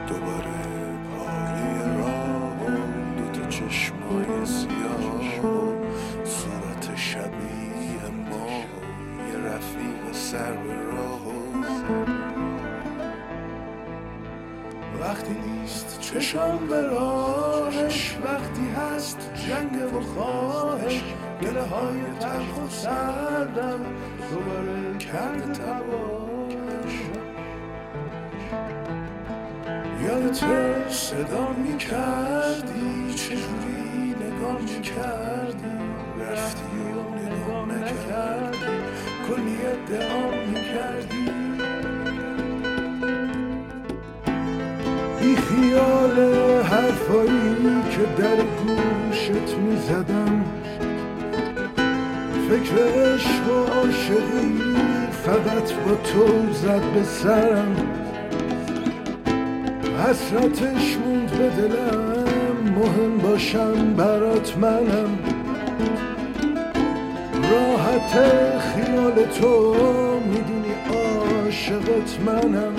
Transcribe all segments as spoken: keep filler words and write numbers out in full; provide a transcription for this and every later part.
دوباره پای راه و دوتا چشمای سیاه و صورت شبیه ما و یه رفیق سر به راه و وقتی نیست چشم به راهش، وقتی هست جنگ و خواهش، گله های تلخ و سردم دوباره کرده تباهش. یادت صدا می کردی چجوری نگاه می کردی، رفتی و نگاه نکردی کلی ادعا می کردی. بی خیال حرفایی که در گوشت می زدم، فکر عشق و عاشقی فقط با تو زد به سرم. حسرتش موند به دلم، مهم باشم برات منم. راحت خیال تو میدونی عاشقت منم.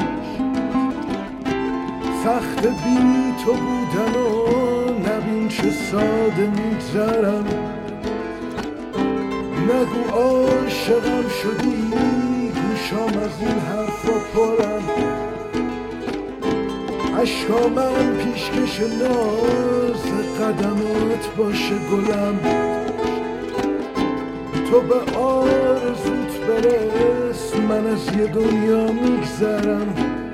سخت بی تو بودن و نبین چه ساده میگذرم. نگو عاشقم شدی، گوشام از این حرفا پرم. عشقامم پیشکش ناز قدمات باشه گلم. تو به آرزوت برس، من از یه دنیا میگذرم.